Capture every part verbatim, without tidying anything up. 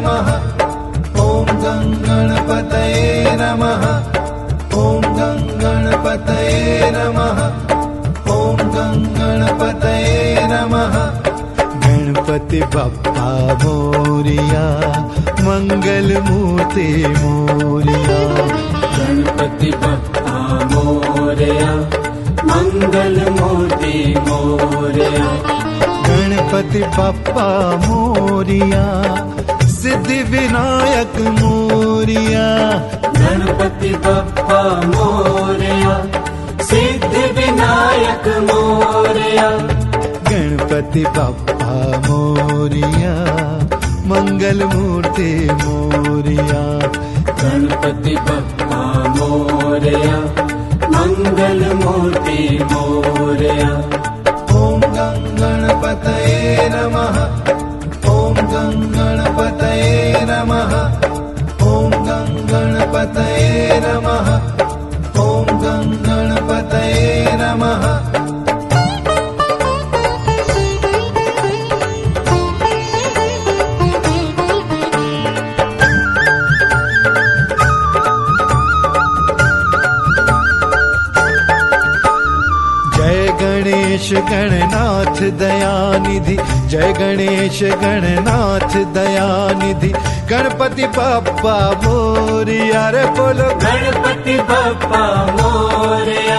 नमः। ॐ गं गणपतये नमः। ॐ गं गणपतये नमः। ॐ गं गणपतये नमः। गणपति बप्पा मोरिया, मंगल मूर्ति मोरिया। गणपति बप्पा मोरिया, मंगल मूर्ति मोरिया। गणपति बप्पा मोरिया, सिद्धि विनायक मोरिया। गणपति बप्पा मोरिया, सिद्धि विनायक मोरिया। गणपति बप्पा मोरिया, मंगल मूर्ति मोरिया। गणपति बप्पा मोरिया, मंगल मूर्ति मोरिया। ॐ गं गणपतये नमः। ॐ गं गणपतये नमः। ॐ गं गणपतये नमः। ॐ गं गणपतये नमः। गणेश गणनाथ दयानिधि, जय गणेश गणनाथ दयानिधि। गणपति बप्पा मोरिया, रे बोलो गणपति बप्पा मोरिया।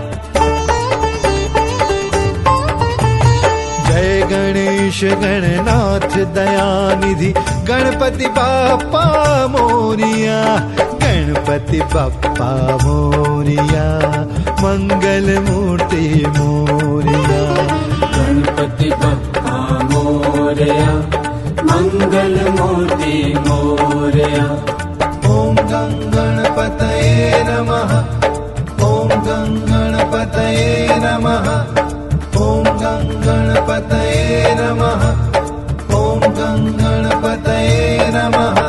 जय गणेश गणनाथ दयानिधि, गणपति बप्पा मोरिया। गणपति बप्पा मोरिया, मंगल मूर्ति मोरिया। गणपति बप्पा मोरिया, मंगल मूर्ति मोरिया। ॐ गं गणपतये नमः। ॐ गं गणपतये नमः। ॐ गं गणपतये नमः। ॐ गं गणपतये नमः।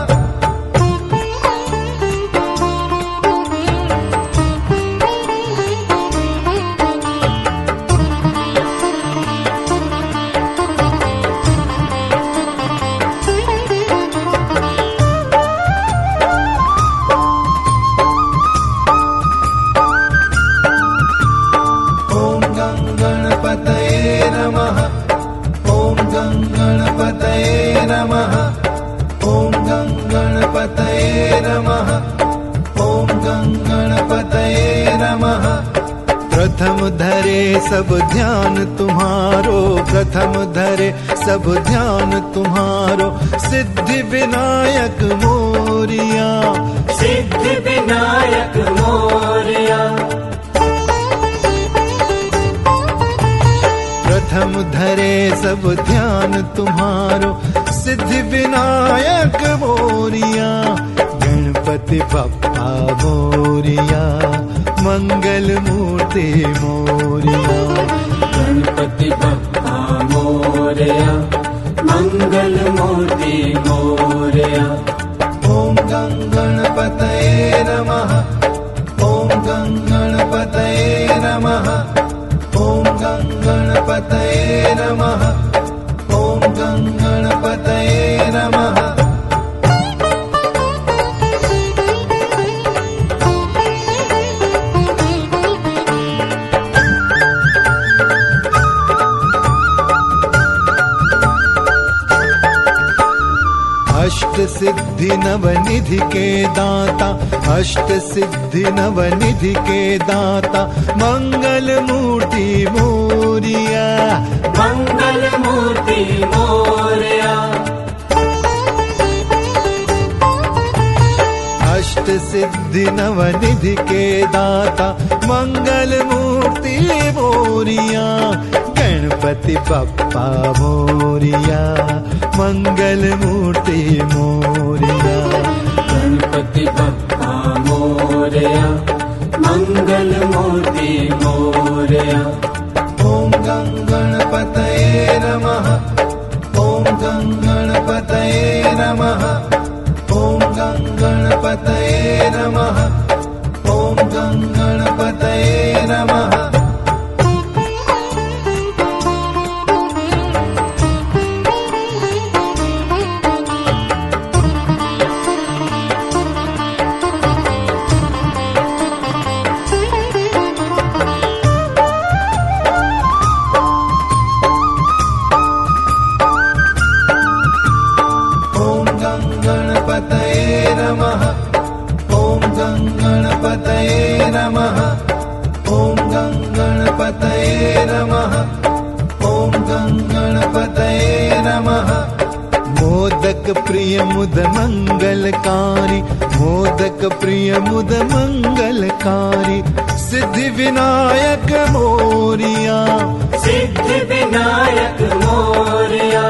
प्रथम धरे सब ध्यान तुम्हारो, प्रथम धरे सब ध्यान तुम्हारो। सिद्धि विनायक मोरिया, सिद्धि विनायक मोरिया। प्रथम धरे सब ध्यान तुम्हारो, सिद्धि विनायक मोरिया। गणपति बप्पा मोरिया, मंगल मूर्ति मोरिया। गणपति बप्पा मोरिया, मंगल मूर्ति मोरिया। ॐ गं गणपतये नमः। ॐ गं गणपतये नमः। ॐ गं गणपतये नमः। ॐ गं गणपतये नमः। अष्ट सिद्धि नवनिधि के दाता, अष्ट सिद्धि नवनिधि के दाता। मंगल मूर्ति मोरिया, मंगल मूर्ति मोरिया। अष्ट सिद्धि नवनिधि के दाता, मंगल मूर्ति मोरिया। गणपति बप्पा मोरिया, मंगल मूर्ति मोरिया। गणपति बप्पा मोरिया, मंगल मूर्ति मोरिया। ॐ गं गणपतये नमः। ॐ गं गणपतये नमः। ॐ गं गणपतये नमः। ॐ गं गणपतये नमः। गणपतये नमः। ॐ गं गणपतये नमः। ॐ गं गणपतये नमः। ॐ गं गणपतये नमः। मोदक प्रिय मुद मंगलकारी, मोदक प्रिय मुद मंगलकारी, सिद्धि विनायक मोरिया, सिद्धि विनायक मोरिया।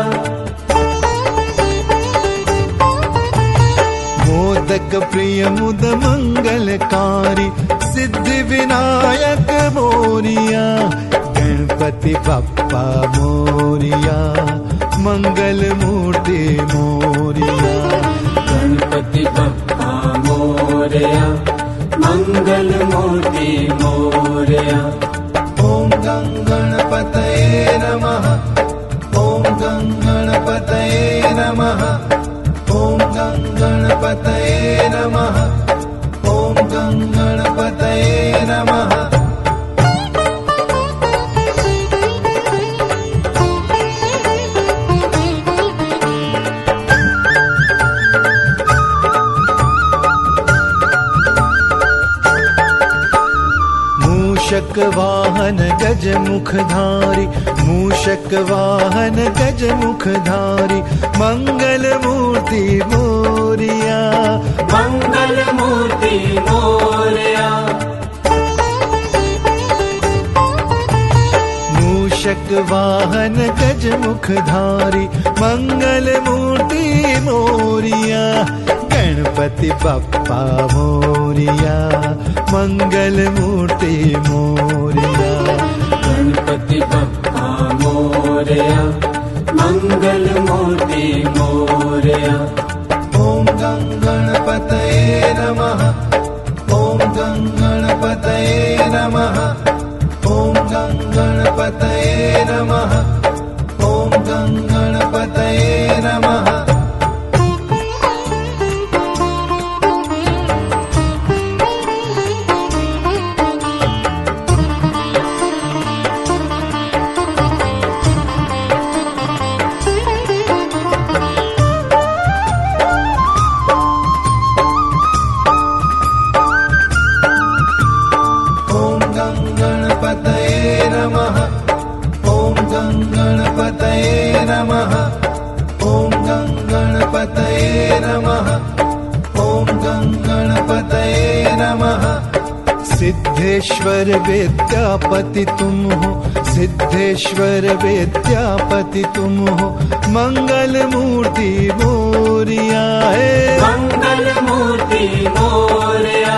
मोदक प्रिय मुद मंगलकारी, सिद्धि विनायक मोरिया, गणपति बप्पा मोरिया, मंगल मूर्ति मोरिया। गणपति बप्पा मोरिया, मंगल मूर्ति मोरिया। ॐ गं गणपतये नमः। ॐ गं गणपतये नमः। ॐ गं गणपतये नमः। ॐ गं गणपतये नमः। मूषक वाहन गज मुखधारी, मूषक वाहन गज मुखधारी, मंगल मूर्ति मोरिया, मंगल मूर्ति मोरिया। मूषक वाहन गज मुखधारी, मंगल मूर्ति मोरिया, गणपति बप्पा मोरिया, मंगल मूर्ति मोरिया। गणपति बप्पा मोरिया, मंगल मूर्ति मोरिया। ॐ गं गणपतये नमः। ॐ गं गणपतये नमः। ॐ गं गणपतये नमः। ॐ गं गणपतये नमः। सिद्धेश्वर विद्यापति तुम हो, सिद्धेश्वर विद्यापति तुम हो, मंगल मूर्ति मोरिया है, मंगल मूर्ति मोरिया।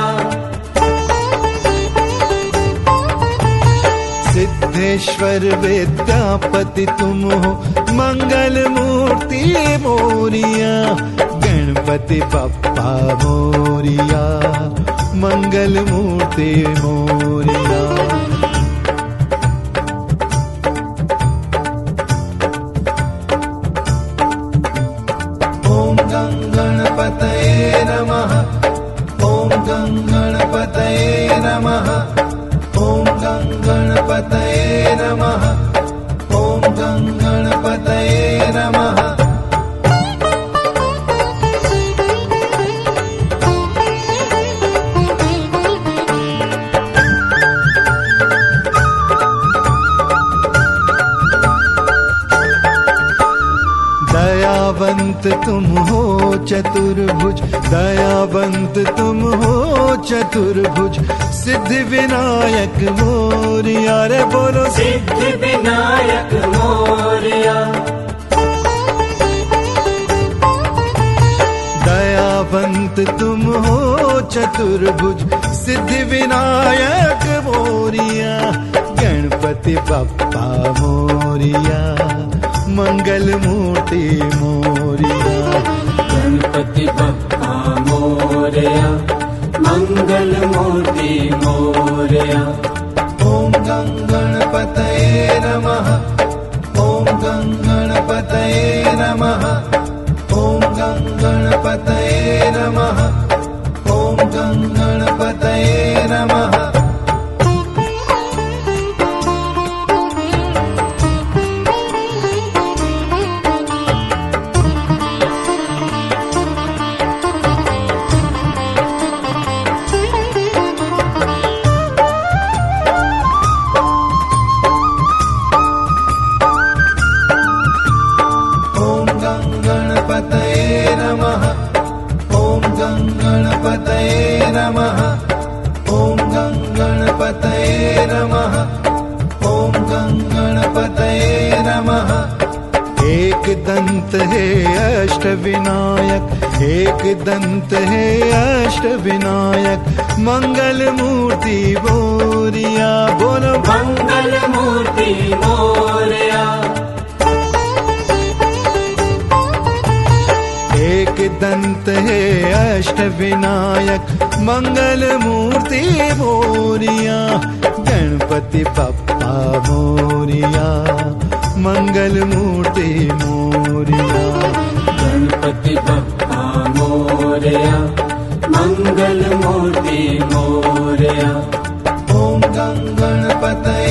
सिद्धेश्वर विद्यापति तुम हो, मंगल मूर्ति मोरिया, गणपति बप्पा मोरिया, मंगल मूर्ति मोरिया। ॐ गं गणपतये नमः। ॐ गं गणपतये नमः। ॐ गं गणपतये नमः। ॐ गं गणपतये नमः। दयावंत तुम हो चतुर्भुज, दयावंत तुम हो चतुर्भुज, सिद्धि विनायक मोरिया रे बोलो, सिद्धि विनायक मोरिया। दयावंत तुम हो चतुर्भुज, सिद्धि विनायक मोरिया, गणपति बप्पा मोरिया, मंगल मूर्ति मोरिया। गणपति बप्पा मोरिया, मंगल मूर्ति मोरिया। ॐ गं गणपतये नमः। ॐ गं गणपतये नमः। ॐ गं गणपतये नमः। ॐ गं गणपतये नमः। गणपतये नमः। ॐ गं गणपतये नमः। ॐ गं गणपतये नमः। एक दंत है अष्ट विनायक, एक दंत है अष्ट विनायक, मंगल मूर्ति मोरिया। बोलो मंगल मूर्ति मोरया। एक दंत है अष्ट विनायक, मंगल मूर्ति मोरिया। गणपति बप्पा मोरिया, मंगल मूर्ति मोरिया। गणपति बप्पा मोरया, मंगल मूर्ति मोरया। ॐ गं गणपतये